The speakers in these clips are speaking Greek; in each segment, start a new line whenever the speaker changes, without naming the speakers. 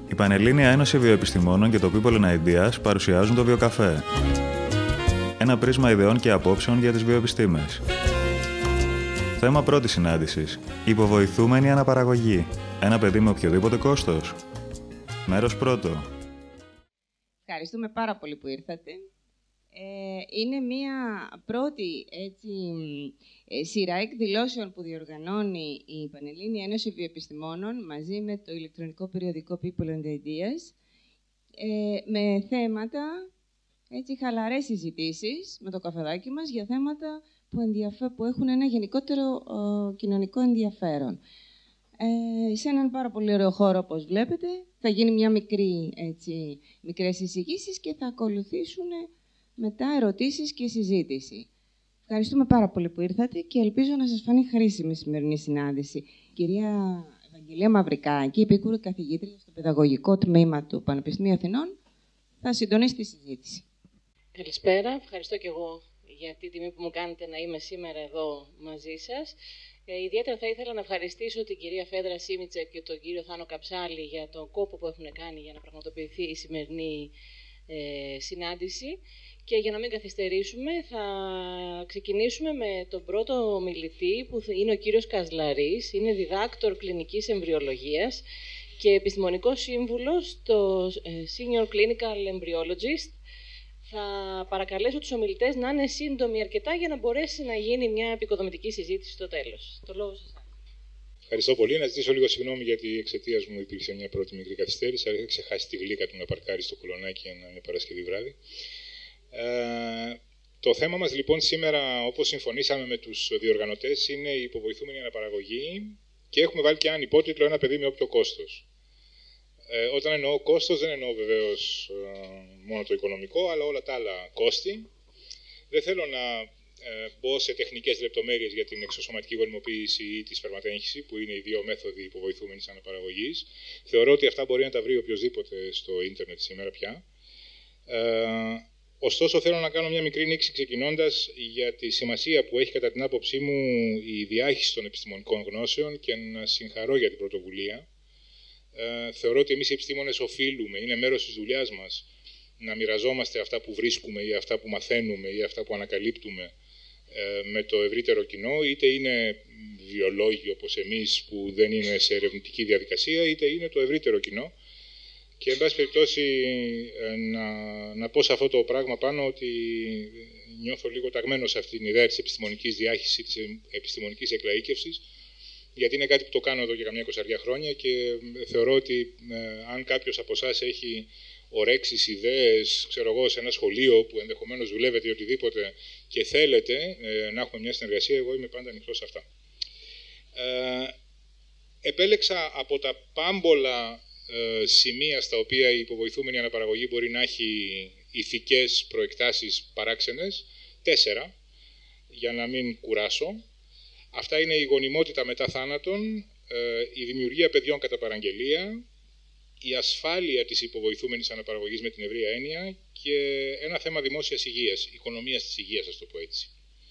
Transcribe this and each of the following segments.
Η Πανελλήνια Ένωση Βιοεπιστημόνων και το People and Ideas παρουσιάζουν το Βιοκαφέ. Ένα πρίσμα ιδεών και απόψεων για τις βιοεπιστήμες. Θέμα πρώτης συνάντησης. Υποβοηθούμενη αναπαραγωγή. Ένα παιδί με οποιοδήποτε κόστος. Μέρος πρώτο.
Ευχαριστούμε πάρα πολύ που ήρθατε. Είναι μία πρώτη σειρά εκδηλώσεων που διοργανώνει η Πανελλήνια Ένωση Βιοεπιστημόνων μαζί με το ηλεκτρονικό περιοδικό People and Ideas με θέματα, χαλαρές συζητήσεις με το καφεδάκι μας για θέματα που έχουν ένα γενικότερο κοινωνικό ενδιαφέρον. Σε έναν πάρα πολύ ωραίο χώρο, όπως βλέπετε, θα γίνει μια μικρές εισηγήσεις και θα ακολουθήσουν μετά ερωτήσεις και συζήτηση. Ευχαριστούμε πάρα πολύ που ήρθατε και ελπίζω να σας φανεί χρήσιμη η σημερινή συνάντηση. Κυρία Ευαγγελία Μαυρικάκη, επίκουρη καθηγήτρια στο Παιδαγωγικό Τμήμα του Πανεπιστημίου Αθηνών, θα συντονίσει τη συζήτηση.
Καλησπέρα. Ευχαριστώ και εγώ για τη τιμή που μου κάνετε να είμαι σήμερα εδώ μαζί σας. Ιδιαίτερα θα ήθελα να ευχαριστήσω την κυρία Φέδρα Σίμιτσεκ και τον κύριο Θάνο Καψάλη για τον κόπο που έχουν κάνει για να πραγματοποιηθεί η σημερινή συνάντηση. Και για να μην καθυστερήσουμε, θα ξεκινήσουμε με τον πρώτο μιλητή, που είναι ο κύριος Κασλαρής. Είναι διδάκτορ κλινικής εμβριολογίας και επιστημονικός σύμβουλος στο Senior Clinical Embryologist. Θα παρακαλέσω τους ομιλητές να είναι σύντομοι αρκετά για να μπορέσει να γίνει μια επικοδομητική συζήτηση στο τέλος. Το λόγο σας.
Ευχαριστώ πολύ. Να ζητήσω λίγο συγγνώμη γιατί εξαιτίας μου υπήρξε μια πρώτη μικρή καθυστέρηση, αλλά είχα ξεχάσει τη γλύκα του να παρκάρει στο Κολονάκι να είναι Παρασκευή βράδυ. Το θέμα μας λοιπόν σήμερα, όπως συμφωνήσαμε με τους διοργανωτές, είναι η υποβοηθούμενη αναπαραγωγή και έχουμε βάλει και έναν υπότιτλο «Ένα παιδί με όποιο κόστος». Όταν εννοώ κόστος, δεν εννοώ βεβαίως μόνο το οικονομικό, αλλά όλα τα άλλα κόστη. Δεν θέλω να μπω σε τεχνικές λεπτομέρειες για την εξωσωματική γονιμοποίηση ή τη σπερματέγχυση, που είναι οι δύο μέθοδοι υποβοηθούμενης αναπαραγωγής. Θεωρώ ότι αυτά μπορεί να τα βρει οποιοδήποτε στο ίντερνετ σήμερα πια. Ωστόσο, θέλω να κάνω μια μικρή νήξη ξεκινώντας για τη σημασία που έχει κατά την άποψή μου η διάχυση των επιστημονικών γνώσεων και να συγχαρώ για την πρωτοβουλία. Θεωρώ ότι εμείς οι επιστήμονες οφείλουμε, είναι μέρος της δουλειάς μας, να μοιραζόμαστε αυτά που βρίσκουμε ή αυτά που μαθαίνουμε ή αυτά που ανακαλύπτουμε με το ευρύτερο κοινό, είτε είναι βιολόγοι όπως εμείς που δεν είναι σε ερευνητική διαδικασία, είτε είναι το ευρύτερο κοινό. Και, εν πάση περιπτώσει, να πω σε αυτό το πράγμα πάνω ότι νιώθω λίγο ταγμένος σε αυτήν την ιδέα της επιστημονικής διάχυσης, της επιστημονικής εκλαΐκευσης, γιατί είναι κάτι που το κάνω εδώ και καμιά 20 χρόνια και θεωρώ ότι αν κάποιος από εσάς έχει ορέξεις, ιδέες, ξέρω εγώ, σε ένα σχολείο που ενδεχομένως δουλεύετε ή οτιδήποτε και θέλετε να έχουμε μια συνεργασία, εγώ είμαι πάντα ανοιχτός σε αυτά. Επέλεξα από τα πάμπολα σημεία στα οποία η υποβοηθούμενη αναπαραγωγή μπορεί να έχει ηθικές προεκτάσεις παράξενες, 4, για να μην κουράσω. Αυτά είναι η γονιμότητα μετά θάνατον, η δημιουργία παιδιών κατά παραγγελία, η ασφάλεια της υποβοηθούμενης αναπαραγωγής με την ευρεία έννοια και ένα θέμα δημόσιας υγείας, οικονομίας της υγείας, ας το πω έτσι.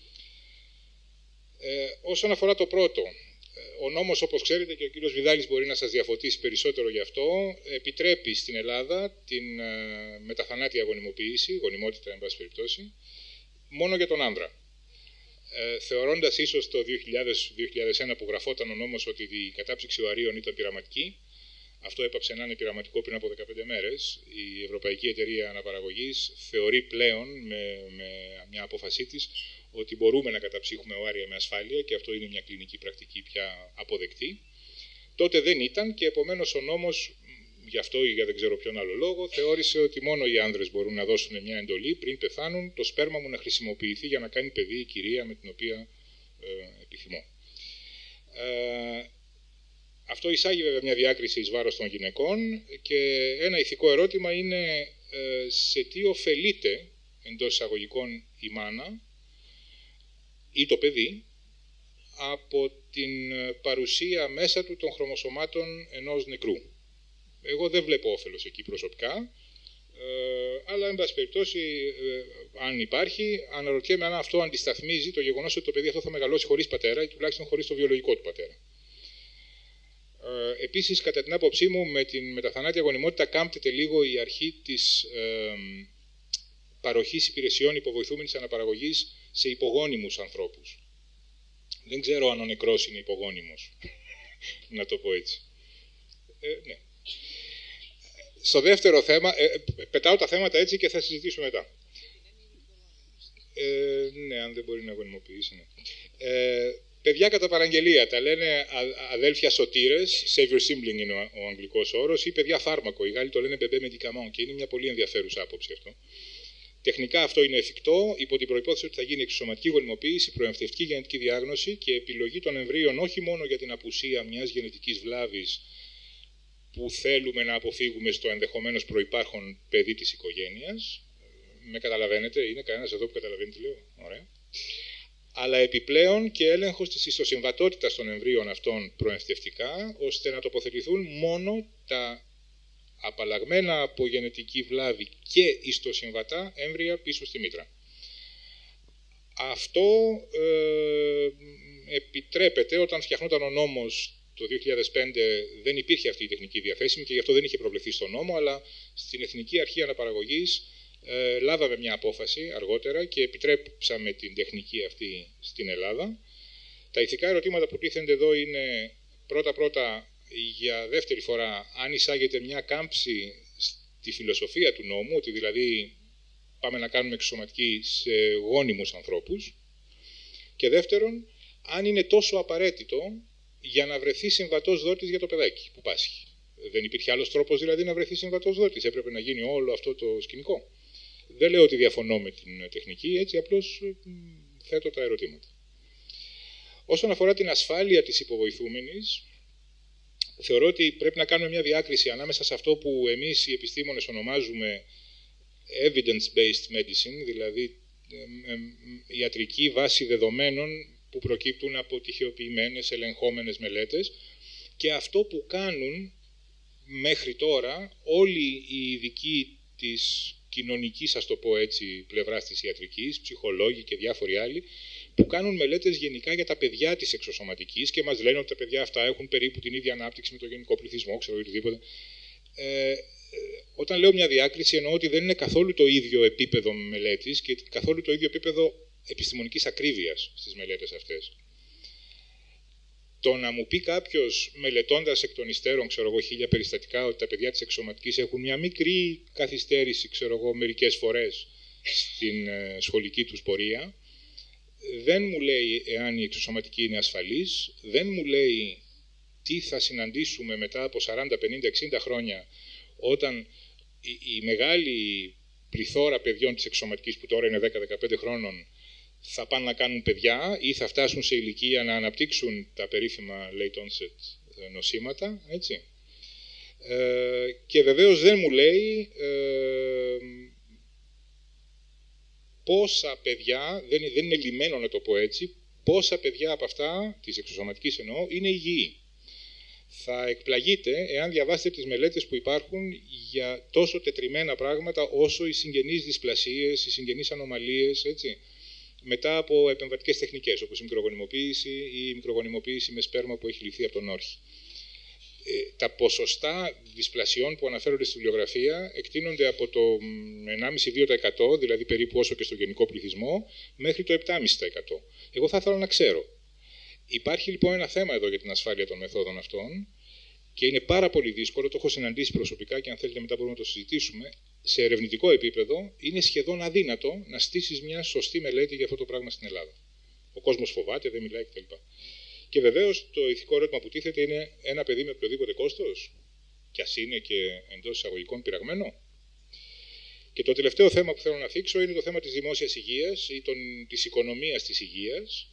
Όσον αφορά το πρώτο, ο νόμος, όπως ξέρετε, και ο κύριος Βιδάλης μπορεί να σας διαφωτίσει περισσότερο γι' αυτό, επιτρέπει στην Ελλάδα την μεταθανάτια γονιμοποίηση, γονιμότητα εν πάση περιπτώσει, μόνο για τον άνδρα. Θεωρώντας ίσως το 2000-2001 που γραφόταν ο νόμος ότι η κατάψυξη οαρίων ήταν πειραματική, αυτό έπαψε να είναι πειραματικό πριν από 15 μέρες. Η Ευρωπαϊκή Εταιρεία Αναπαραγωγής θεωρεί πλέον με μια απόφασή της ότι μπορούμε να καταψύχουμε οάρια με ασφάλεια και αυτό είναι μια κλινική πρακτική πια αποδεκτή. Τότε δεν ήταν και επομένως ο νόμος, γι' αυτό ή για δεν ξέρω ποιον άλλο λόγο, θεώρησε ότι μόνο οι άνδρες μπορούν να δώσουν μια εντολή πριν πεθάνουν το σπέρμα μου να χρησιμοποιηθεί για να κάνει παιδί η κυρία με την οποία επιθυμώ. Αυτό εισάγει βέβαια μια διάκριση εις βάρος των γυναικών και ένα ηθικό ερώτημα είναι σε τι ωφελείται εντός εισαγωγικών η μάνα ή το παιδί από την παρουσία μέσα του των χρωμοσωμάτων ενός νεκρού. Εγώ δεν βλέπω όφελος εκεί προσωπικά, αλλά εν πάση περιπτώσει, αν υπάρχει, αναρωτιέμαι αν αυτό αντισταθμίζει το γεγονός ότι το παιδί αυτό θα μεγαλώσει χωρίς πατέρα ή τουλάχιστον χωρίς το βιολογικό του πατέρα. Επίσης, κατά την άποψή μου, με την μεταθανάτια γονιμότητα κάμπτεται λίγο η αρχή της παροχής υπηρεσιών υποβοηθούμενης αναπαραγωγής σε υπογόνιμους ανθρώπους. Δεν ξέρω αν ο νεκρός είναι υπογόνιμος, να το πω έτσι. Ναι. Στο δεύτερο θέμα, πετάω τα θέματα έτσι και θα συζητήσουμε μετά. Ναι, αν δεν μπορεί να γονιμοποιήσει. Ναι. Παιδιά κατά παραγγελία, τα λένε αδέλφια σωτήρες, savior sibling είναι ο αγγλικός όρος, ή παιδιά φάρμακο. Οι Γάλλοι το λένε bébé médicament και είναι μια πολύ ενδιαφέρουσα άποψη αυτό. Τεχνικά αυτό είναι εφικτό, υπό την προϋπόθεση ότι θα γίνει εξωσωματική γονιμοποίηση, προεμφτευτική γενετική διάγνωση και επιλογή των εμβρίων όχι μόνο για την απουσία μιας γενετικής βλάβης που θέλουμε να αποφύγουμε στο ενδεχομένως προϋπάρχον παιδί της οικογένειας. Με καταλαβαίνετε, είναι κανένας εδώ που καταλαβαίνει τι λέω? Ωραία. Αλλά επιπλέον και έλεγχος της ιστοσυμβατότητας των εμβρίων αυτών προεμφτευτικά, ώστε να τοποθετηθούν μόνο τα απαλλαγμένα από γενετική βλάβη και ιστοσυμβατά έμβρια πίσω στη μήτρα. Αυτό επιτρέπεται όταν φτιαχνόταν ο νόμος το 2005, δεν υπήρχε αυτή η τεχνική διαθέσιμη και γι' αυτό δεν είχε προβλεφθεί στον νόμο, αλλά στην Εθνική Αρχή Αναπαραγωγής λάβαμε μια απόφαση αργότερα και επιτρέψαμε την τεχνική αυτή στην Ελλάδα. Τα ηθικά ερωτήματα που τίθενται εδώ είναι πρώτα-πρώτα, για δεύτερη φορά, αν εισάγεται μια κάμψη στη φιλοσοφία του νόμου, ότι δηλαδή πάμε να κάνουμε εξωσωματική σε γόνιμους ανθρώπους, και δεύτερον, αν είναι τόσο απαραίτητο για να βρεθεί συμβατός δότης για το παιδάκι που πάσχει. Δεν υπήρχε άλλος τρόπος δηλαδή να βρεθεί συμβατός δότης, έπρεπε να γίνει όλο αυτό το σκηνικό. Δεν λέω ότι διαφωνώ με την τεχνική, έτσι απλώς θέτω τα ερωτήματα. Όσον αφορά την ασφάλεια της υποβοηθούμενης, θεωρώ ότι πρέπει να κάνουμε μια διάκριση ανάμεσα σε αυτό που εμείς οι επιστήμονες ονομάζουμε evidence-based medicine, δηλαδή ιατρική βάση δεδομένων που προκύπτουν από τυχεοποιημένες, ελεγχόμενες μελέτες, και αυτό που κάνουν μέχρι τώρα όλοι οι ειδικοί της κοινωνικής, ας το πω έτσι, πλευράς της ιατρικής, ψυχολόγοι και διάφοροι άλλοι, που κάνουν μελέτες γενικά για τα παιδιά της εξωσωματικής και μας λένε ότι τα παιδιά αυτά έχουν περίπου την ίδια ανάπτυξη με το γενικό πληθυσμό, ξέρω οτιδήποτε. Όταν λέω μια διάκριση, εννοώ ότι δεν είναι καθόλου το ίδιο επίπεδο μελέτης και καθόλου το ίδιο επίπεδο επιστημονικής ακρίβειας στις μελέτες αυτές. Το να μου πει κάποιος, μελετώντας εκ των υστέρων, ξέρω εγώ, 1000 περιστατικά, ότι τα παιδιά της εξωσωματικής έχουν μια μικρή καθυστέρηση, ξέρω εγώ, μερικές φορές στην σχολική τους πορεία, δεν μου λέει εάν η εξωσωματική είναι ασφαλής, δεν μου λέει τι θα συναντήσουμε μετά από 40, 50, 60 χρόνια, όταν η μεγάλη πληθώρα παιδιών της εξωσωματικής, που τώρα είναι 10-15 χρόνων, θα πάνε να κάνουν παιδιά ή θα φτάσουν σε ηλικία να αναπτύξουν τα περίφημα late onset νοσήματα, έτσι. Και βεβαίως δεν μου λέει πόσα παιδιά, δεν είναι λυμμένο να το πω έτσι, πόσα παιδιά από αυτά, της εξωσωματικής εννοώ, είναι υγιή. Θα εκπλαγείτε εάν διαβάσετε τις μελέτες που υπάρχουν για τόσο τετριμένα πράγματα όσο οι συγγενείς δυσπλασίες, οι συγγενείς ανομαλίες, έτσι, μετά από επεμβατικές τεχνικές, όπως η μικρογονιμοποίηση ή η μικρογονιμοποίηση με σπέρμα που έχει ληφθεί από τον όρχη. Τα ποσοστά δυσπλασιών που αναφέρονται στη βιβλιογραφία εκτείνονται από το 1,5-2%, δηλαδή περίπου όσο και στο γενικό πληθυσμό, μέχρι το 7,5%. Εγώ θα ήθελα να ξέρω. Υπάρχει λοιπόν ένα θέμα εδώ για την ασφάλεια των μεθόδων αυτών και είναι πάρα πολύ δύσκολο, το έχω συναντήσει προσωπικά και αν θέλετε μετά μπορούμε να το συζητήσουμε. Σε ερευνητικό επίπεδο είναι σχεδόν αδύνατο να στήσεις μια σωστή μελέτη για αυτό το πράγμα στην Ελλάδα. Ο κόσμος φοβάται, δεν μιλάει κτλ. Και βεβαίως το ηθικό ερώτημα που τίθεται είναι ένα παιδί με οποιοδήποτε κόστος, κι ας είναι και εντός εισαγωγικών πειραγμένο. Και το τελευταίο θέμα που θέλω να θίξω είναι το θέμα της δημόσιας υγείας ή της οικονομίας της υγείας.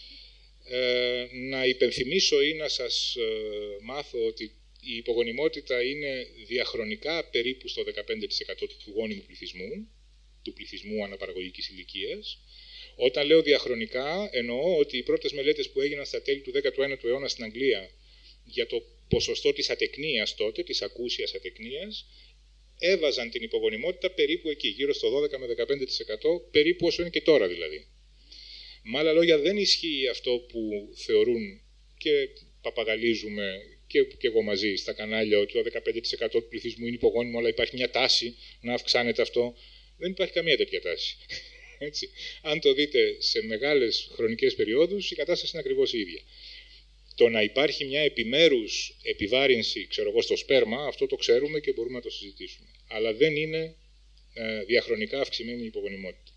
Να υπενθυμίσω ή να σας μάθω ότι η υπογονιμότητα είναι διαχρονικά περίπου στο 15% του γόνιμου πληθυσμού, του πληθυσμού αναπαραγωγικής ηλικίας. Όταν λέω διαχρονικά, εννοώ ότι οι πρώτες μελέτες που έγιναν στα τέλη του 19ου αιώνα στην Αγγλία για το ποσοστό της ατεκνίας τότε, της ακούσιας ατεκνίας, έβαζαν την υπογονιμότητα περίπου εκεί, γύρω στο 12 με 15%, περίπου όσο είναι και τώρα δηλαδή. Με άλλα λόγια, δεν ισχύει αυτό που θεωρούν και παπαγαλίζουμε και εγώ μαζί στα κανάλια ότι το 15% του πληθυσμού είναι υπογόνιμο, αλλά υπάρχει μια τάση να αυξάνεται αυτό. Δεν υπάρχει καμία τέτοια τάση. Έτσι. Αν το δείτε σε μεγάλες χρονικές περιόδους, η κατάσταση είναι ακριβώς η ίδια. Το να υπάρχει μια επιμέρους επιβάρυνση, στο σπέρμα, αυτό το ξέρουμε και μπορούμε να το συζητήσουμε. Αλλά δεν είναι διαχρονικά αυξημένη η υπογονιμότητα.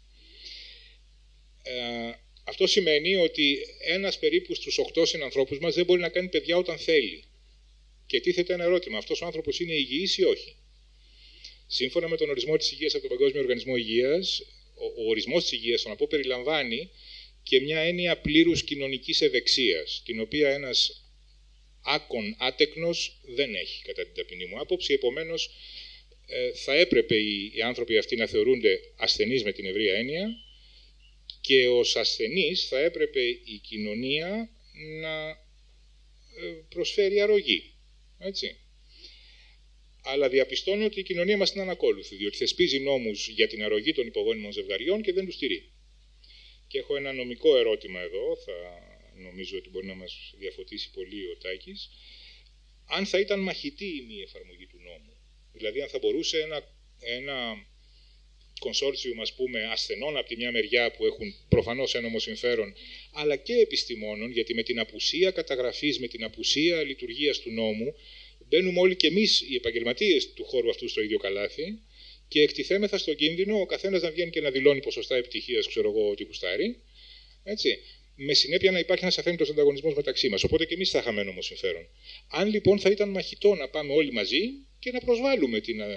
Αυτό σημαίνει ότι ένας περίπου στους 8 συνανθρώπους μας δεν μπορεί να κάνει παιδιά όταν θέλει. Και τίθεται ένα ερώτημα, αυτός ο άνθρωπος είναι υγιής ή όχι? Σύμφωνα με τον ορισμό της υγείας από τον Παγκόσμιο Οργανισμό Υγείας, ο ορισμός της υγείας, τον να πω, περιλαμβάνει και μια έννοια πλήρους κοινωνικής ευεξίας, την οποία ένας άκον άτεκνος δεν έχει, κατά την ταπεινή μου άποψη. Επομένως, θα έπρεπε οι άνθρωποι αυτοί να θεωρούνται ασθενείς με την ευρεία έννοια και ως ασθενείς θα έπρεπε η κοινωνία να προσφέρει αρρωγή. Έτσι. Αλλά διαπιστώνω ότι η κοινωνία μας είναι ανακόλουθη, διότι θεσπίζει νόμους για την αρρωγή των υπογόνιμων ζευγαριών και δεν τους στηρεί. Και έχω ένα νομικό ερώτημα εδώ, νομίζω ότι μπορεί να μας διαφωτίσει πολύ ο Τάκης. Αν θα ήταν μαχητή η μη εφαρμογή του νόμου, δηλαδή αν θα μπορούσε ένα κονσόρτσιουμ, ας πούμε, ασθενών από τη μια μεριά που έχουν προφανώς ένομο συμφέρον, αλλά και επιστημόνων, γιατί με την απουσία καταγραφής, με την απουσία λειτουργίας του νόμου, μπαίνουμε όλοι και εμείς οι επαγγελματίες του χώρου αυτού στο ίδιο καλάθι και εκτιθέμεθα στον κίνδυνο ο καθένας να βγαίνει και να δηλώνει ποσοστά επιτυχίας, ότι γουστάρει, έτσι, με συνέπεια να υπάρχει ένας αθέμητος ανταγωνισμός μεταξύ μας. Οπότε και εμείς θα είχαμε ένομο συμφέρον. Αν λοιπόν θα ήταν μαχητό να πάμε όλοι μαζί και να προσβάλλουμε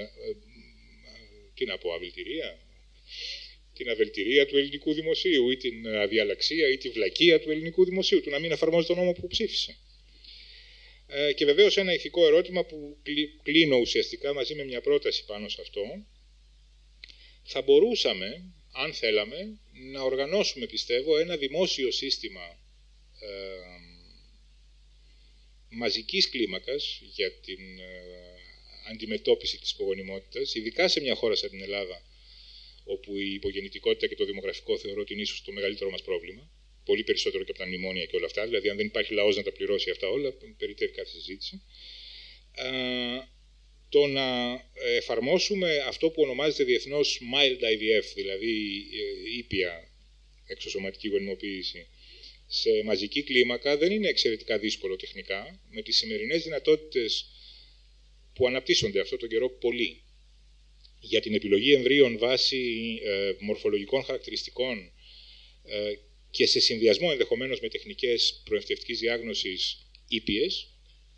την αβελτηρία του ελληνικού δημοσίου ή την αδιαλαξία ή τη βλακεία του ελληνικού δημοσίου, του να μην εφαρμόζει τον νόμο που ψήφισε. Και βεβαίως ένα ηθικό ερώτημα που κλείνω ουσιαστικά μαζί με μια πρόταση πάνω σε αυτό. Θα μπορούσαμε, αν θέλαμε, να οργανώσουμε, πιστεύω, ένα δημόσιο σύστημα μαζικής κλίμακας για την αντιμετώπιση της υπογονιμότητας, ειδικά σε μια χώρα σαν την Ελλάδα, όπου η υπογεννητικότητα και το δημογραφικό θεωρώ ότι είναι ίσως το μεγαλύτερο μας πρόβλημα, πολύ περισσότερο και από τα μνημόνια και όλα αυτά, δηλαδή αν δεν υπάρχει λαός να τα πληρώσει αυτά όλα, περιττεύει κάθε συζήτηση. Το να εφαρμόσουμε αυτό που ονομάζεται διεθνώς mild IVF, δηλαδή ήπια εξωσωματική γονιμοποίηση, σε μαζική κλίμακα δεν είναι εξαιρετικά δύσκολο τεχνικά, με τις σημερινές δυνατότητες που αναπτύσσονται αυτό τον καιρό πολύ για την επιλογή εμβρίων βάσει μορφολογικών χαρακτηριστικών και σε συνδυασμό ενδεχομένως με τεχνικές προεμφυτευτικής διάγνωσης ήπιες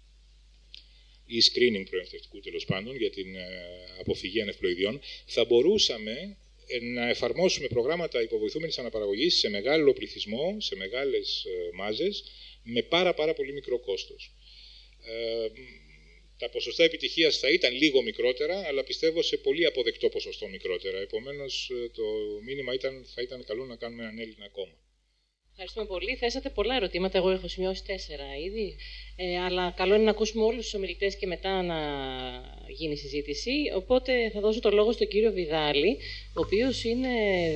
ή screening προεμφυτευτικού τέλος πάντων για την αποφυγή ανευπλοειδιών, θα μπορούσαμε να εφαρμόσουμε προγράμματα υποβοηθούμενης αναπαραγωγής σε μεγάλο πληθυσμό, σε μεγάλες μάζες, με πάρα πολύ μικρό κόστος. Τα ποσοστά επιτυχίας θα ήταν λίγο μικρότερα, αλλά πιστεύω σε πολύ αποδεκτό ποσοστό μικρότερα. Επομένως, το μήνυμα θα ήταν καλό να κάνουμε έναν Έλληνα ακόμα.
Ευχαριστούμε πολύ. Θέσατε πολλά ερωτήματα. Εγώ έχω σημειώσει 4 ήδη. Αλλά καλό είναι να ακούσουμε όλους τους ομιλητές και μετά να γίνει συζήτηση. Οπότε θα δώσω το λόγο στον κύριο Βιδάλη, ο οποίος είναι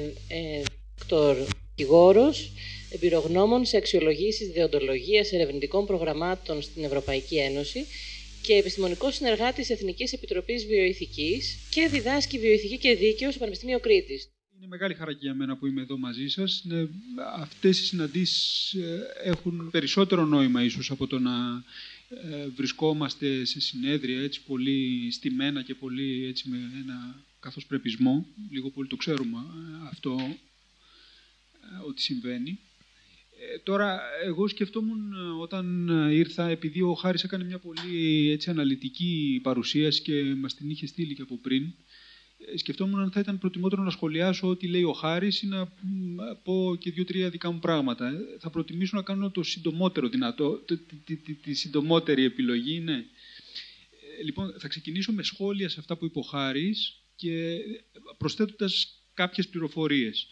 δικηγόρος, εμπειρογνώμων σε αξιολογήσεις δεοντολογίας ερευνητικών προγραμμάτων στην Ευρωπαϊκή Ένωση και επιστημονικός συνεργάτης Εθνικής Επιτροπής Βιοειθικής και διδάσκει βιοειθική και δίκαιο στο Πανεπιστήμιο Κρήτης.
Είναι μεγάλη χαρά και για μένα που είμαι εδώ μαζί σας. Αυτές οι συναντήσεις έχουν περισσότερο νόημα ίσως από το να βρισκόμαστε σε συνέδρια έτσι πολύ στημένα και πολύ έτσι με ένα καθώς πρεπισμό. Λίγο πολύ το ξέρουμε αυτό ότι συμβαίνει. Τώρα, εγώ σκεφτόμουν όταν ήρθα, επειδή ο Χάρης έκανε μια πολύ έτσι, αναλυτική παρουσίαση και μας την είχε στείλει και από πριν, σκεφτόμουν αν θα ήταν προτιμότερο να σχολιάσω ό,τι λέει ο Χάρης ή να πω και 2-3 δικά μου πράγματα. Θα προτιμήσω να κάνω το συντομότερο δυνατό, τη συντομότερη επιλογή, ναι. Λοιπόν, θα ξεκινήσω με σχόλια σε αυτά που είπε ο Χάρης και προσθέτοντας κάποιες πληροφορίες.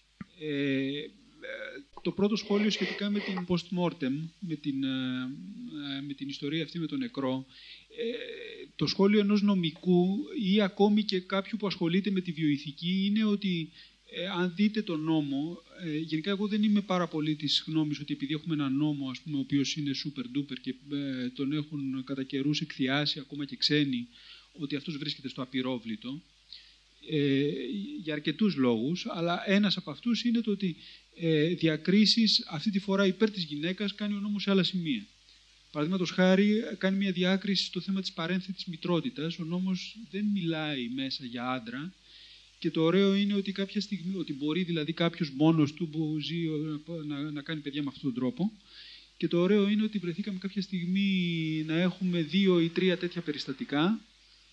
Το πρώτο σχόλιο σχετικά με την post-mortem, με την ιστορία αυτή με τον νεκρό, το σχόλιο ενός νομικού ή ακόμη και κάποιου που ασχολείται με τη βιοειθική είναι ότι αν δείτε τον νόμο, γενικά εγώ δεν είμαι πάρα πολύ της γνώμης ότι επειδή έχουμε ένα νόμο, ας πούμε, ο οποίος είναι super duper και τον έχουν κατά καιρούς εκθιάσει ακόμα και ξένοι, ότι αυτός βρίσκεται στο απειρόβλητο, για αρκετούς λόγους, αλλά ένας από αυτούς είναι το ότι διακρίσεις αυτή τη φορά υπέρ της γυναίκας κάνει ο νόμος σε άλλα σημεία. Παραδείγματος χάρη, κάνει μια διάκριση στο θέμα της παρένθετης μητρότητας. Ο νόμος δεν μιλάει μέσα για άντρα και το ωραίο είναι ότι κάποια στιγμή, ότι μπορεί δηλαδή κάποιος μόνος του που ζει να κάνει παιδιά με αυτόν τον τρόπο. Και το ωραίο είναι ότι βρεθήκαμε κάποια στιγμή να έχουμε 2 ή 3 τέτοια περιστατικά.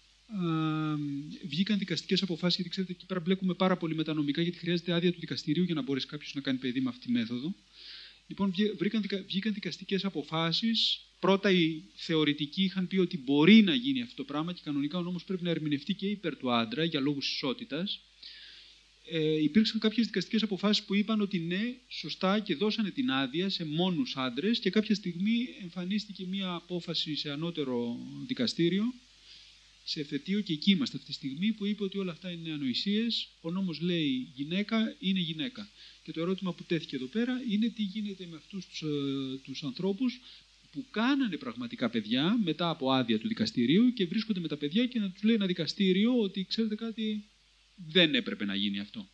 Βγήκαν δικαστικές αποφάσεις, γιατί ξέρετε εκεί πέρα μπλέκουμε πάρα πολύ με τα νομικά, γιατί χρειάζεται άδεια του δικαστηρίου για να μπορέσει κάποιος να κάνει παιδί με αυτή τη μέθοδο. Λοιπόν, βγήκαν δικαστικές αποφάσεις. Πρώτα οι θεωρητικοί είχαν πει ότι μπορεί να γίνει αυτό το πράγμα και κανονικά ο νόμος πρέπει να ερμηνευτεί και υπέρ του άντρα για λόγους ισότητας. Υπήρξαν κάποιες δικαστικές αποφάσεις που είπαν ότι ναι, σωστά και δώσανε την άδεια σε μόνους άντρες και κάποια στιγμή εμφανίστηκε μια απόφαση σε ανώτερο δικαστήριο, σε εφετείο, και εκεί είμαστε αυτή τη στιγμή, που είπε ότι όλα αυτά είναι ανοησίες. Ο νόμος λέει γυναίκα είναι γυναίκα. Και το ερώτημα που τέθηκε εδώ πέρα είναι τι γίνεται με αυτούς τους ανθρώπους που κάνανε πραγματικά παιδιά μετά από άδεια του δικαστηρίου και βρίσκονται με τα παιδιά και να τους λέει ένα δικαστήριο ότι ξέρετε κάτι, δεν έπρεπε να γίνει αυτό.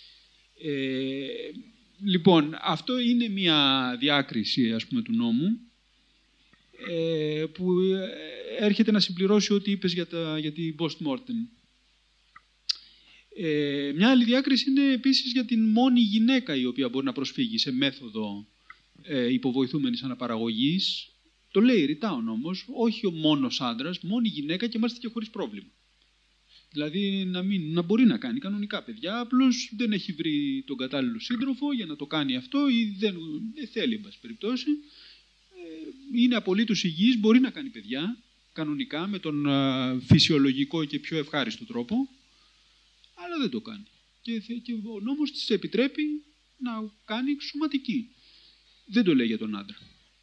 Λοιπόν, αυτό είναι μια διάκριση, ας πούμε, του νόμου που έρχεται να συμπληρώσει ό,τι είπες για την post-mortem. Μια άλλη διάκριση είναι επίσης για την μόνη γυναίκα η οποία μπορεί να προσφύγει σε μέθοδο υποβοηθούμενης αναπαραγωγής. Το λέει ρητά ο νόμος, όχι ο μόνος άντρας, μόνη γυναίκα και μάλιστα και χωρίς πρόβλημα. Δηλαδή να μπορεί να κάνει κανονικά παιδιά, απλώς δεν έχει βρει τον κατάλληλο σύντροφο για να το κάνει αυτό ή δεν θέλει, εν πάση περιπτώσει. Είναι απολύτως υγιής, μπορεί να κάνει παιδιά κανονικά με τον φυσιολογικό και πιο ευχάριστο τρόπο, αλλά δεν το κάνει. Και ο νόμος της επιτρέπει να κάνει σωματική. Δεν το λέει για τον άντρα.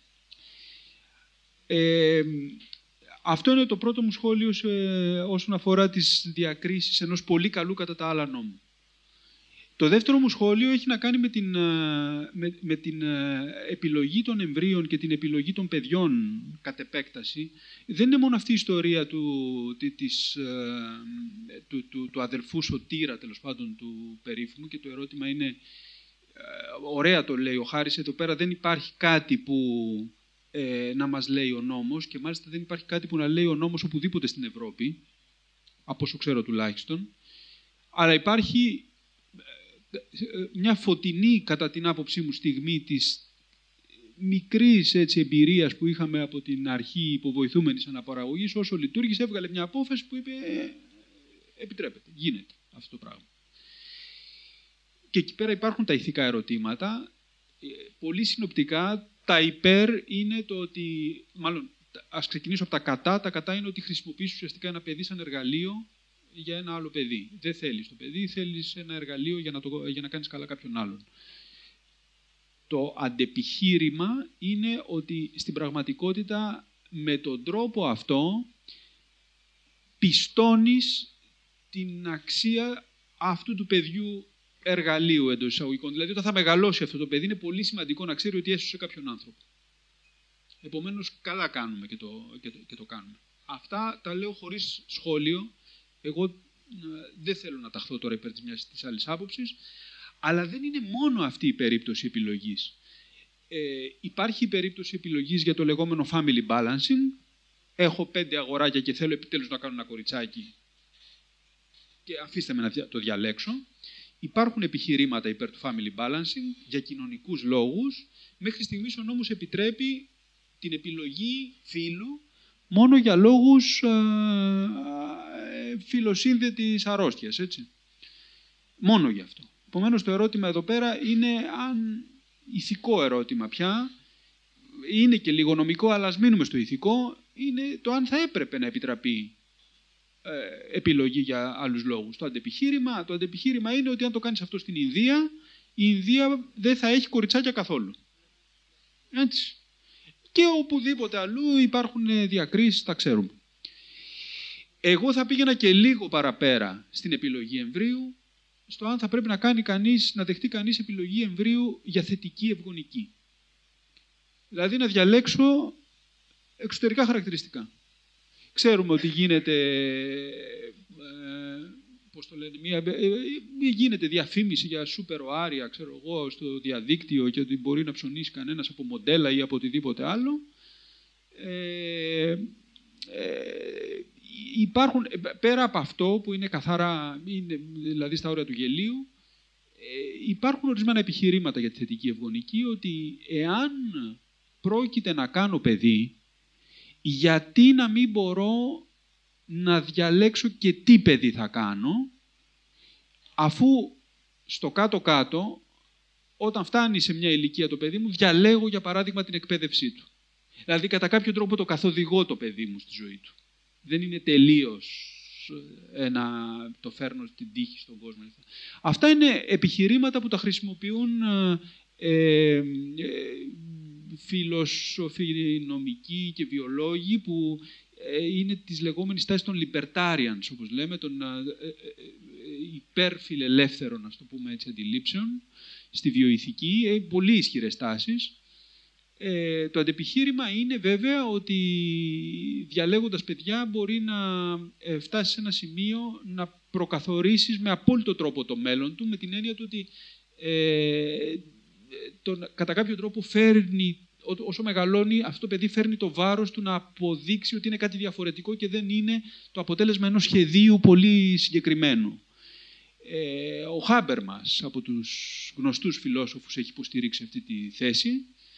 Αυτό είναι το πρώτο μου σχόλιο όσον αφορά τις διακρίσεις ενός πολύ καλού κατά τα άλλα νόμου. Το δεύτερο μου σχόλιο έχει να κάνει με την επιλογή των εμβρίων και την επιλογή των παιδιών κατ' επέκταση. Δεν είναι μόνο αυτή η ιστορία του αδελφού Σωτήρα, τέλος πάντων, του περίφημου, και το ερώτημα είναι, ωραία το λέει ο Χάρης, εδώ πέρα δεν υπάρχει κάτι που να μας λέει ο νόμος και μάλιστα δεν υπάρχει κάτι που να λέει ο νόμος οπουδήποτε στην Ευρώπη, από όσο ξέρω τουλάχιστον, αλλά υπάρχει μια φωτεινή, κατά την άποψή μου, στιγμή της μικρής εμπειρίας που είχαμε από την αρχή υποβοηθούμενης αναπαραγωγής, όσο λειτουργήσε, έβγαλε μια απόφαση που είπε επιτρέπεται, γίνεται αυτό το πράγμα. Και εκεί πέρα υπάρχουν τα ηθικά ερωτήματα. Πολύ συνοπτικά, τα υπέρ είναι το ότι, μάλλον ας ξεκινήσω από τα κατά. Τα κατά είναι ότι χρησιμοποιείς ουσιαστικά ένα παιδί σαν εργαλείο για ένα άλλο παιδί. Δεν θέλεις το παιδί, θέλεις ένα εργαλείο για να κάνεις καλά κάποιον άλλον. Το αντεπιχείρημα είναι ότι στην πραγματικότητα με τον τρόπο αυτό πιστώνεις την αξία αυτού του παιδιού εργαλείου εντός εισαγωγικών. Δηλαδή όταν θα μεγαλώσει αυτό το παιδί είναι πολύ σημαντικό να ξέρει ότι έσωσε κάποιον άνθρωπο. Επομένως καλά κάνουμε και το κάνουμε. Αυτά τα λέω χωρίς σχόλιο. Εγώ δεν θέλω να ταχθώ τώρα υπέρ της μιας της άλλης άποψης, αλλά δεν είναι μόνο αυτή η περίπτωση επιλογής. Υπάρχει η περίπτωση επιλογής για το λεγόμενο family balancing. Έχω 5 αγοράκια και θέλω επιτέλους να κάνω ένα κοριτσάκι και αφήστε με να το διαλέξω. Υπάρχουν επιχειρήματα υπέρ του family balancing για κοινωνικούς λόγους. Μέχρι στιγμής ο νόμος επιτρέπει την επιλογή φύλου μόνο για λόγους φιλοσύνδετης αρρώστιας, έτσι. Μόνο γι' αυτό. Επομένως το ερώτημα εδώ πέρα είναι ηθικό ερώτημα πια. Είναι και λίγο νομικό, αλλά ας μείνουμε στο ηθικό. Είναι το αν θα έπρεπε να επιτραπεί επιλογή για άλλους λόγους. Το αντεπιχείρημα είναι ότι αν το κάνεις αυτό στην Ινδία, η Ινδία δεν θα έχει κοριτσάκια καθόλου. Έτσι. Και οπουδήποτε αλλού υπάρχουν διακρίσεις, τα ξέρουμε. Εγώ θα πήγαινα και λίγο παραπέρα στην επιλογή εμβρίου στο αν θα πρέπει να δεχτεί κανείς επιλογή εμβρίου για θετική ευγονική. Δηλαδή να διαλέξω εξωτερικά χαρακτηριστικά. Ξέρουμε ότι γίνεται, γίνεται διαφήμιση για σούπερ οάρια, ξέρω εγώ, στο διαδίκτυο και ότι μπορεί να ψωνίσει κανένας από μοντέλα ή από οτιδήποτε άλλο. Υπάρχουν, πέρα από αυτό που είναι καθαρά, δηλαδή στα όρια του γελίου, υπάρχουν ορισμένα επιχειρήματα για τη θετική ευγονική, ότι εάν πρόκειται να κάνω παιδί, γιατί να μην μπορώ να διαλέξω και τι παιδί θα κάνω, αφού στο κάτω-κάτω, όταν φτάνει σε μια ηλικία το παιδί μου, διαλέγω για παράδειγμα την εκπαίδευσή του. Δηλαδή κατά κάποιο τρόπο το καθοδηγώ το παιδί μου στη ζωή του. Δεν είναι τελείως το φέρνω στην τύχη στον κόσμο. Αυτά είναι επιχειρήματα που τα χρησιμοποιούν φίλοσοφοι, νομικοί και βιολόγοι που είναι της λεγόμενης τάσης των libertarians, όπως λέμε, των υπερφιλελεύθερων, ας το πούμε έτσι, αντιλήψεων στη βιοηθική, πολύ ισχυρές τάσεις. Το αντεπιχείρημα είναι βέβαια ότι διαλέγοντας παιδιά μπορεί να φτάσει σε ένα σημείο να προκαθορίσεις με απόλυτο τρόπο το μέλλον του, με την έννοια του ότι κατά κάποιο τρόπο φέρνει, όσο μεγαλώνει αυτό το παιδί, φέρνει το βάρος του να αποδείξει ότι είναι κάτι διαφορετικό και δεν είναι το αποτέλεσμα ενός σχεδίου πολύ συγκεκριμένου. Ο Χάμπερμας από τους γνωστούς φιλόσοφους έχει υποστηρίξει αυτή τη θέση.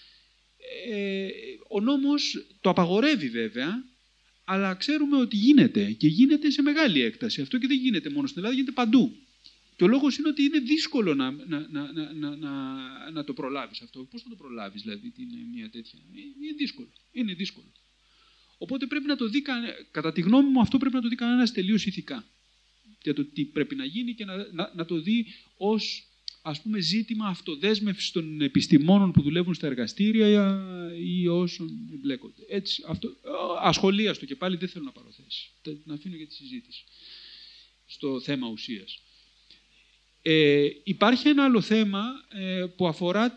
Ο νόμος το απαγορεύει βέβαια, αλλά ξέρουμε ότι γίνεται και γίνεται σε μεγάλη έκταση. Αυτό και δεν γίνεται μόνο στην Ελλάδα, γίνεται παντού. Και ο λόγος είναι ότι είναι δύσκολο να το προλάβεις αυτό. Πώς θα το προλάβεις δηλαδή, είναι μια τέτοια... Είναι δύσκολο. Οπότε πρέπει να το δει, κατά τη γνώμη μου, αυτό πρέπει να το δει κανένας τελείως ηθικά. Για το τι πρέπει να γίνει και να το δει ως, ας πούμε, ζήτημα αυτοδέσμευσης των επιστημόνων που δουλεύουν στα εργαστήρια ή όσων εμπλέκονται. Έτσι, ασχολίαστο και πάλι, δεν θέλω να πάρω θέση. Να αφήνω για τη συζήτηση στο θέμα ουσίας. Υπάρχει ένα άλλο θέμα που αφορά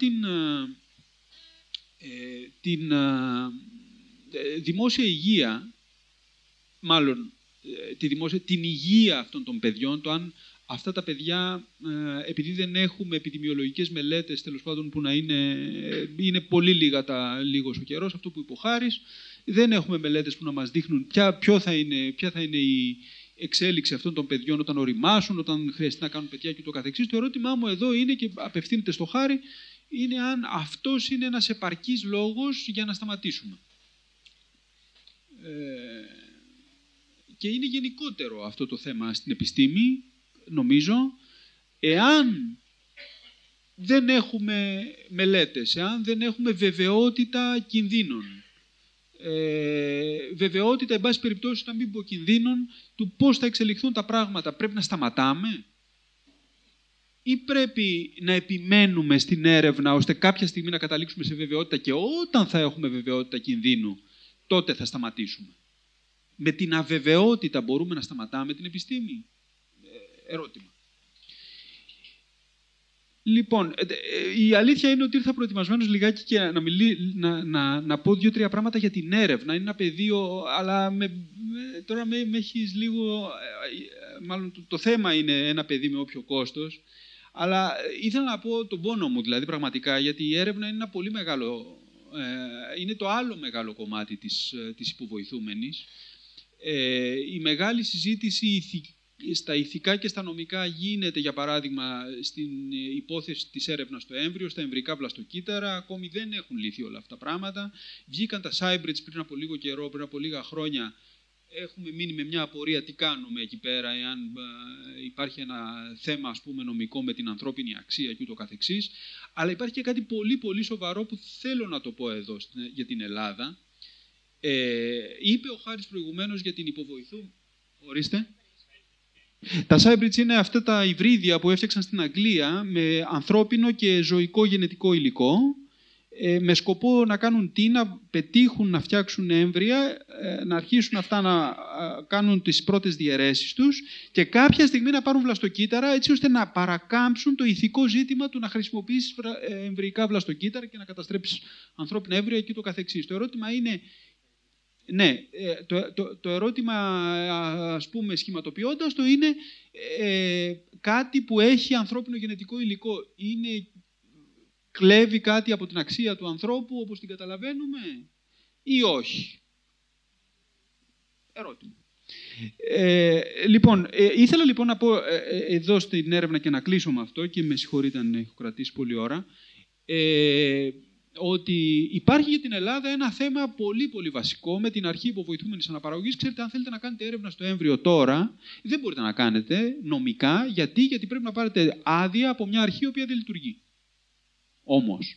την δημόσια υγεία, μάλλον την υγεία αυτών των παιδιών, το αν αυτά τα παιδιά, επειδή δεν έχουμε επιδημιολογικές μελέτες, τέλος πάντων, που να είναι πολύ λίγος ο καιρός, αυτό που είπε ο Χάρης, δεν έχουμε μελέτες που να μας δείχνουν ποια θα είναι η εξέλιξη αυτών των παιδιών όταν οριμάσουν, όταν χρειαστεί να κάνουν παιδιά και το καθεξής. Το ερώτημά μου εδώ είναι, και απευθύνεται στο Χάρη, είναι αν αυτός είναι ένας επαρκής λόγος για να σταματήσουμε. Και είναι γενικότερο αυτό το θέμα στην επιστήμη, νομίζω. Εάν δεν έχουμε μελέτες, εάν δεν έχουμε βεβαιότητα κινδύνων, βεβαιότητα, εν πάση περιπτώσει, να μην πω κινδύνων, του πώς θα εξελιχθούν τα πράγματα, πρέπει να σταματάμε ή πρέπει να επιμένουμε στην έρευνα ώστε κάποια στιγμή να καταλήξουμε σε βεβαιότητα και όταν θα έχουμε βεβαιότητα κινδύνου, τότε θα σταματήσουμε. Με την αβεβαιότητα μπορούμε να σταματάμε την επιστήμη? Ερώτημα. Λοιπόν, η αλήθεια είναι ότι ήρθα προετοιμασμένος λιγάκι και να πω 2-3 πράγματα για την έρευνα. Είναι ένα πεδίο, αλλά τώρα με έχεις λίγο... Μάλλον το θέμα είναι ένα παιδί με όποιο κόστος, αλλά ήθελα να πω τον πόνο μου, δηλαδή πραγματικά, γιατί η έρευνα είναι ένα πολύ μεγάλο... είναι το άλλο μεγάλο κομμάτι της υποβοηθούμενης. Η μεγάλη συζήτηση στα ηθικά και στα νομικά γίνεται, για παράδειγμα, στην υπόθεση της έρευνας στο έμβριο, στα εμβρικά βλαστοκύτταρα. Ακόμη δεν έχουν λυθεί όλα αυτά τα πράγματα. Βγήκαν τα Σάιμπριτς πριν από λίγο καιρό, πριν από λίγα χρόνια. Έχουμε μείνει με μια απορία τι κάνουμε εκεί πέρα, εάν υπάρχει ένα θέμα, ας πούμε, νομικό με την ανθρώπινη αξία και ούτω καθεξής. Αλλά υπάρχει και κάτι πολύ πολύ σοβαρό που θέλω να το πω εδώ για την Ελλάδα. Είπε ο Χάρης προηγουμένως για την υποβοηθού. Ορίστε. Τα Σάιμπριτς είναι αυτά τα υβρίδια που έφτιαξαν στην Αγγλία με ανθρώπινο και ζωικό γενετικό υλικό με σκοπό να κάνουν να πετύχουν να φτιάξουν έμβρια, να αρχίσουν αυτά να κάνουν τις πρώτες διαιρέσεις τους και κάποια στιγμή να πάρουν βλαστοκύτταρα, έτσι ώστε να παρακάμψουν το ηθικό ζήτημα του να χρησιμοποιήσεις εμβρυϊκά βλαστοκύτταρα και να καταστρέψεις ανθρώπινα έμβρια και το καθεξής. Το ερώτημα είναι, ναι, το ερώτημα, ας πούμε, σχηματοποιώντας το, είναι κάτι που έχει ανθρώπινο γενετικό υλικό. Κλέβει κάτι από την αξία του ανθρώπου όπως την καταλαβαίνουμε ή όχι? Ερώτημα. Ήθελα λοιπόν να πω εδώ στην έρευνα και να κλείσω με αυτό, και με συγχωρείτε αν έχω κρατήσει πολλή ώρα, ότι υπάρχει για την Ελλάδα ένα θέμα πολύ πολύ βασικό με την αρχή υποβοηθούμενης αναπαραγωγής. Ξέρετε, αν θέλετε να κάνετε έρευνα στο έμβριο τώρα, δεν μπορείτε να κάνετε νομικά. Γιατί πρέπει να πάρετε άδεια από μια αρχή η οποία δεν λειτουργεί. Όμως.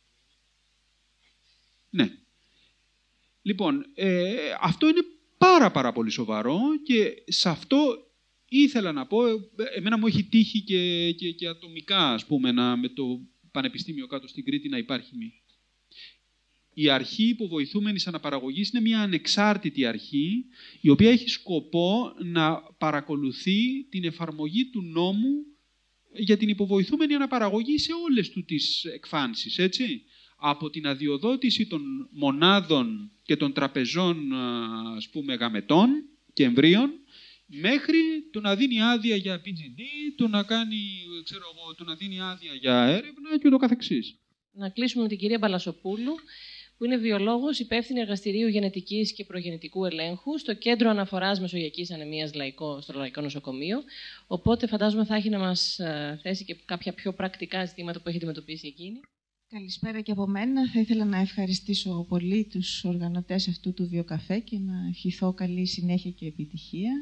Ναι. Λοιπόν, αυτό είναι πάρα πολύ σοβαρό και σε αυτό ήθελα να πω, εμένα μου έχει τύχει και ατομικά, ας πούμε, με το Πανεπιστήμιο κάτω στην Κρήτη να υπάρχει Η αρχή υποβοηθούμενης αναπαραγωγής είναι μια ανεξάρτητη αρχή, η οποία έχει σκοπό να παρακολουθεί την εφαρμογή του νόμου για την υποβοηθούμενη αναπαραγωγή σε όλες του τις εκφάνσεις, έτσι. Από την αδειοδότηση των μονάδων και των τραπεζών, ας πούμε, γαμετών και εμβρίων, μέχρι το να δίνει άδεια για PGD, το να δίνει άδεια για έρευνα και ούτω καθεξής.
Να κλείσουμε με την κυρία Μπαλασοπούλου, που είναι βιολόγος, υπεύθυνη εργαστηρίου γενετικής και προγεννητικού ελέγχου στο Κέντρο Αναφοράς Μεσογειακής Ανεμίας στο Λαϊκό Νοσοκομείο. Οπότε φαντάζομαι θα έχει να μας θέσει και κάποια πιο πρακτικά ζητήματα που έχει αντιμετωπίσει εκείνη.
Καλησπέρα και από μένα. Θα ήθελα να ευχαριστήσω πολύ τους οργανωτές αυτού του βιοκαφέ και να ευχηθώ καλή συνέχεια και επιτυχία.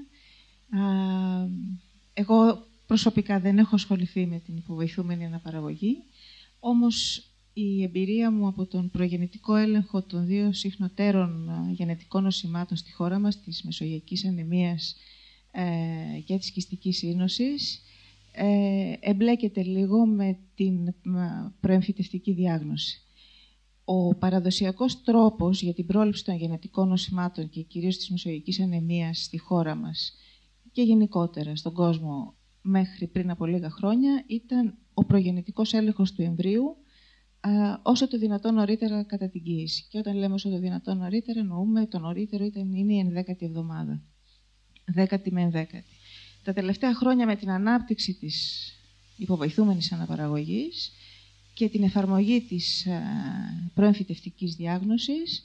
Εγώ προσωπικά δεν έχω ασχοληθεί με την υποβοηθούμενη αναπαραγωγή, όμως η εμπειρία μου από τον προγεννητικό έλεγχο των δύο συχνοτέρων γενετικών νοσημάτων στη χώρα μας, της μεσογειακής ανεμίας και της κυστικής σύνοσης, εμπλέκεται λίγο με την προεμφυτευτική διάγνωση. Ο παραδοσιακός τρόπος για την πρόληψη των γενετικών νοσημάτων και κυρίως της μεσογειακής ανεμίας στη χώρα μας και γενικότερα στον κόσμο μέχρι πριν από λίγα χρόνια ήταν ο προγεννητικός έλεγχος του εμβρίου όσο το δυνατόν νωρίτερα κατά την κοίηση. Και όταν λέμε όσο το δυνατόν νωρίτερα, εννοούμε το νωρίτερο είναι η 11η εβδομάδα. 10η με 11η. Τα τελευταία χρόνια με την ανάπτυξη της υποβοηθούμενης αναπαραγωγής και την εφαρμογή της προεμφυτευτικής διάγνωσης,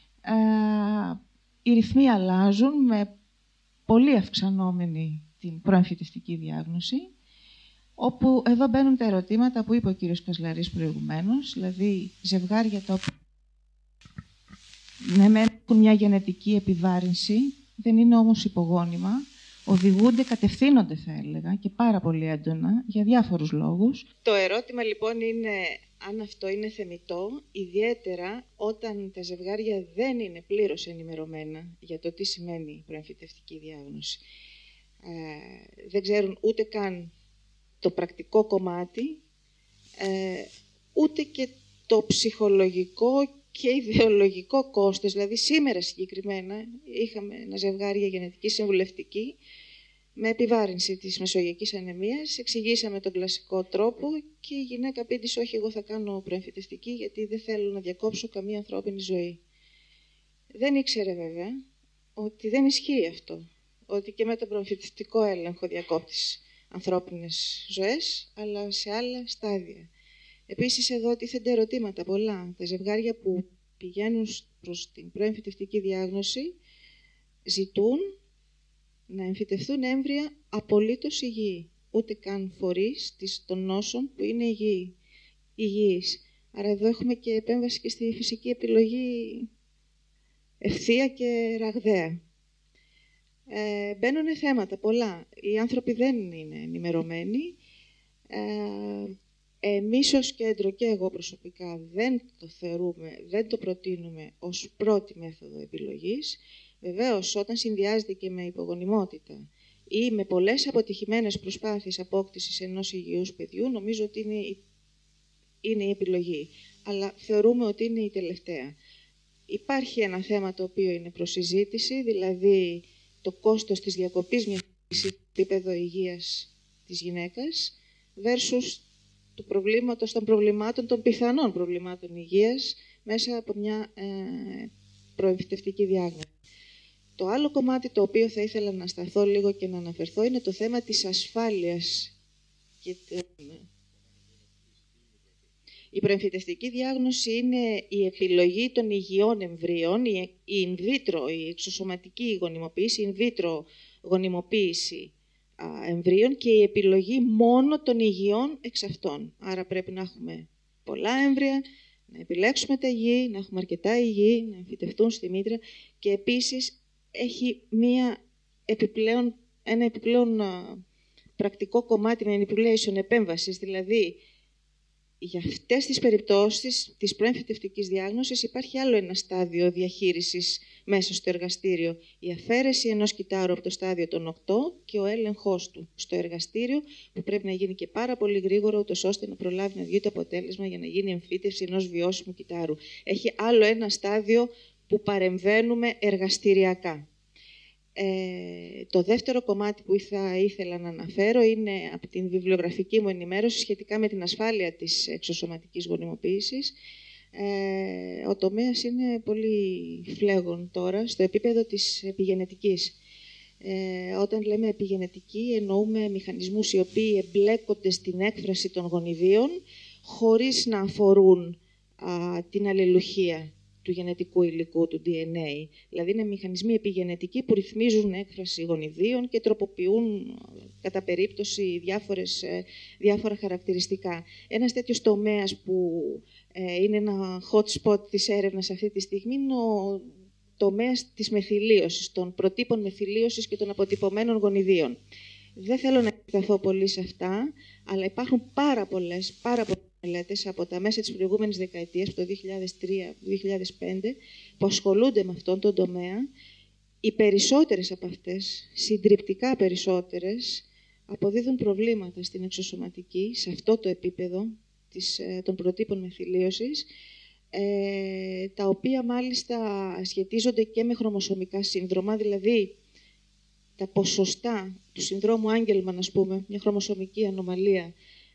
οι ρυθμοί αλλάζουν με πολύ αυξανόμενη την προεμφυτευτική διάγνωση, όπου εδώ μπαίνουν τα ερωτήματα που είπε ο κύριος Κασλαρής προηγουμένως, δηλαδή ζευγάρια τα οποία έχουν μια γενετική επιβάρυνση, δεν είναι όμως υπογόνιμα, οδηγούνται, κατευθύνονται θα έλεγα και πάρα πολύ έντονα για διάφορους λόγους. Το ερώτημα λοιπόν είναι αν αυτό είναι θεμιτό, ιδιαίτερα όταν τα ζευγάρια δεν είναι πλήρως ενημερωμένα για το τι σημαίνει προεμφυτευτική διάγνωση. Δεν ξέρουν ούτε καν το πρακτικό κομμάτι, ούτε και το ψυχολογικό και ιδεολογικό κόστος. Δηλαδή σήμερα συγκεκριμένα είχαμε ένα ζευγάρι για γενετική συμβουλευτική με επιβάρυνση της μεσογειακής ανεμίας. Εξηγήσαμε τον κλασικό τρόπο και η γυναίκα πήντησε όχι, εγώ θα κάνω προεμφυτευτική γιατί δεν θέλω να διακόψω καμία ανθρώπινη ζωή. Δεν ήξερε βέβαια ότι δεν ισχύει αυτό. Ότι και με τον προεμφυτευτικό έλεγχο διακόπτεις ανθρώπινες ζωές, αλλά σε άλλα στάδια. Επίσης εδώ τίθενται ερωτήματα πολλά. Τα ζευγάρια που πηγαίνουν προς την προεμφυτευτική διάγνωση ζητούν να εμφυτευτούν έμβρια απολύτως υγιή, ούτε καν φορείς των νόσων που είναι υγιείς. Άρα εδώ έχουμε και επέμβαση και στη φυσική επιλογή ευθεία και ραγδαία. Μπαίνουν θέματα πολλά. Οι άνθρωποι δεν είναι ενημερωμένοι. Εμείς ως κέντρο και εγώ προσωπικά δεν το θεωρούμε, δεν το προτείνουμε ως πρώτη μέθοδο επιλογής. Βεβαίως, όταν συνδυάζεται και με υπογονιμότητα ή με πολλές αποτυχημένες προσπάθειες απόκτησης ενός υγιούς παιδιού, νομίζω ότι είναι είναι η επιλογή, αλλά θεωρούμε ότι είναι η τελευταία. Υπάρχει ένα θέμα το οποίο είναι προς συζήτηση, δηλαδή το κόστος της διακοπής μιας επίπεδο υγείας της γυναίκας versus του προβλήματος των προβλημάτων, των πιθανών προβλημάτων υγείας μέσα από μια προεμφυτευτική διάγνωση. Το άλλο κομμάτι το οποίο θα ήθελα να σταθώ λίγο και να αναφερθώ είναι το θέμα της ασφάλειας. Η προεμφυτευτική διάγνωση είναι η επιλογή των υγιών εμβρίων, η in vitro, η εξωσωματική γονιμοποίηση, η in vitro γονιμοποίηση εμβρίων και η επιλογή μόνο των υγιών εξ αυτών. Άρα πρέπει να έχουμε πολλά έμβρια, να επιλέξουμε τα υγιή, να έχουμε αρκετά υγιή, να εμφυτευτούν στη μήτρα και επίσης έχει ένα επιπλέον πρακτικό κομμάτι manipulation επέμβασης, δηλαδή για αυτές τις περιπτώσεις της προεμφυτευτικής διάγνωσης υπάρχει άλλο ένα στάδιο διαχείρισης μέσα στο εργαστήριο. Η αφαίρεση ενός κυτάρου από το στάδιο των 8 και ο έλεγχός του στο εργαστήριο, που πρέπει να γίνει και πάρα πολύ γρήγορα, ούτως ώστε να προλάβει να βγει το αποτέλεσμα για να γίνει εμφύτευση ενός βιώσιμου κυτάρου. Έχει άλλο ένα στάδιο που παρεμβαίνουμε εργαστηριακά. Το δεύτερο κομμάτι που θα ήθελα να αναφέρω είναι από την βιβλιογραφική μου ενημέρωση σχετικά με την ασφάλεια της εξωσωματικής γονιμοποίησης. Ο τομέας είναι πολύ φλέγον τώρα στο επίπεδο της επιγενετικής. Όταν λέμε επιγενετική εννοούμε μηχανισμούς οι οποίοι εμπλέκονται στην έκφραση των γονιδίων χωρίς να αφορούν την αλληλουχία του γενετικού υλικού, του DNA. Δηλαδή είναι μηχανισμοί επιγενετικοί που ρυθμίζουν έκφραση γονιδίων και τροποποιούν κατά περίπτωση διάφορα χαρακτηριστικά. Ένας τέτοιος τομέας που είναι ένα hot spot της έρευνας αυτή τη στιγμή είναι ο τομέας της μεθυλίωσης, των προτύπων μεθυλίωσης και των αποτυπωμένων γονιδίων. Δεν θέλω να εκταθώ πολύ σε αυτά, αλλά υπάρχουν πάρα πολλές μελέτες από τα μέσα της προηγούμενης δεκαετίας, το 2003-2005, που ασχολούνται με αυτόν τον τομέα. Οι περισσότερες από αυτές, συντριπτικά περισσότερες, αποδίδουν προβλήματα στην εξωσωματική, σε αυτό το επίπεδο των προτύπων μεθυλίωσης, τα οποία μάλιστα σχετίζονται και με χρωμοσωμικά σύνδρομα, δηλαδή τα ποσοστά του συνδρόμου Angelman, ας πούμε, μια χρωμοσωμική ανομαλία,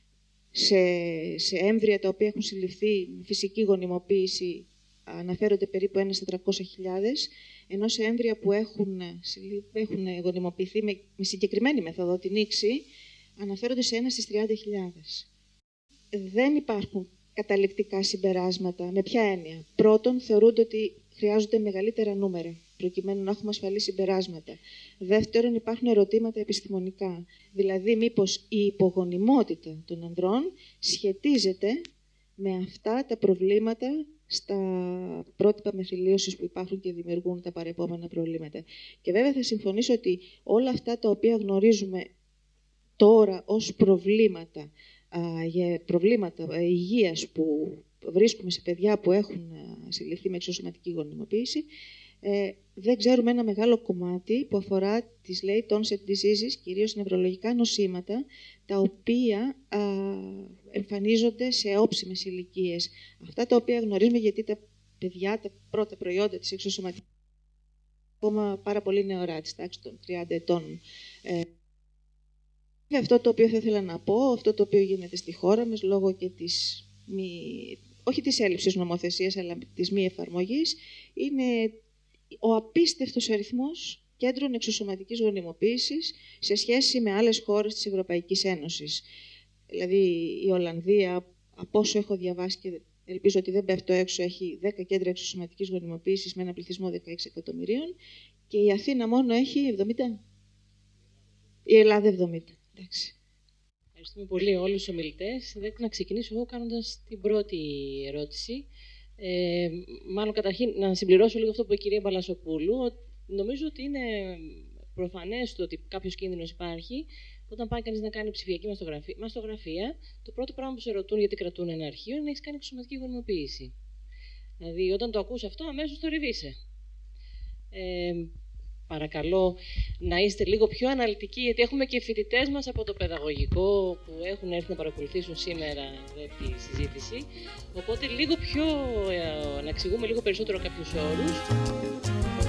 σε έμβρια τα οποία έχουν συλληφθεί με φυσική γονιμοποίηση αναφέρονται περίπου 1 στα 300.000, ενώ σε έμβρια που έχουν γονιμοποιηθεί με συγκεκριμένη μεθοδό, την ίξη, αναφέρονται σε 1 στις 30.000. Δεν υπάρχουν καταληκτικά συμπεράσματα. Με ποια έννοια? Πρώτον, θεωρούνται ότι χρειάζονται μεγαλύτερα νούμερα, προκειμένου να έχουμε ασφαλή συμπεράσματα. Δεύτερον, υπάρχουν ερωτήματα επιστημονικά. Δηλαδή, μήπως η υπογονιμότητα των ανδρών σχετίζεται με αυτά τα προβλήματα στα πρότυπα μεθυλίωσης που υπάρχουν και δημιουργούν τα παρεπόμενα προβλήματα. Και βέβαια θα συμφωνήσω ότι όλα αυτά τα οποία γνωρίζουμε τώρα ως προβλήματα, για προβλήματα υγείας που βρίσκουμε σε παιδιά που έχουν συλληφθεί με εξωσωματική γονιμοποίηση, δεν ξέρουμε ένα μεγάλο κομμάτι που αφορά τις late onset diseases, κυρίως νευρολογικά νοσήματα, τα οποία εμφανίζονται σε όψιμες ηλικίες. Αυτά τα οποία γνωρίζουμε γιατί τα παιδιά, τα πρώτα προϊόντα της εξωσωματικής, ακόμα πάρα πολύ νεαρά, της τάξης των 30 ετών. Αυτό το οποίο θα ήθελα να πω, αυτό το οποίο γίνεται στη χώρα μας, λόγω και της όχι της έλλειψης νομοθεσίας, αλλά της μη εφαρμογής, είναι ο απίστευτος αριθμός κέντρων εξωσωματικής γονιμοποίησης σε σχέση με άλλες χώρες της Ευρωπαϊκής Ένωσης. Δηλαδή η Ολλανδία, από όσο έχω διαβάσει και ελπίζω ότι δεν πέφτω έξω, έχει 10 κέντρα εξωσωματικής γονιμοποίησης με ένα πληθυσμό 16 εκατομμυρίων και η Αθήνα μόνο έχει 70. Η Ελλάδα 70. Εντάξει.
Ευχαριστούμε πολύ όλους τους ομιλητές. Να ξεκινήσω εγώ κάνοντας την πρώτη ερώτηση. Μάλλον καταρχήν να συμπληρώσω λίγο αυτό που είπε η κυρία Μπαλασοπούλου. Νομίζω ότι είναι προφανές το ότι κάποιος κίνδυνος υπάρχει. Όταν πάει κανείς να κάνει ψηφιακή μαστογραφία, το πρώτο πράγμα που σε ρωτούν γιατί κρατούν ένα αρχείο είναι να έχεις κάνει εξωσωματική γονιμοποίηση. Δηλαδή, όταν το ακούς αυτό, αμέσως το ριβείσαι. παρακαλώ να είστε λίγο πιο αναλυτικοί, γιατί έχουμε και φοιτητές μας από το παιδαγωγικό που έχουν έρθει να παρακολουθήσουν σήμερα εδώ τη συζήτηση. Οπότε λίγο πιο, να εξηγούμε λίγο περισσότερο κάποιους όρους.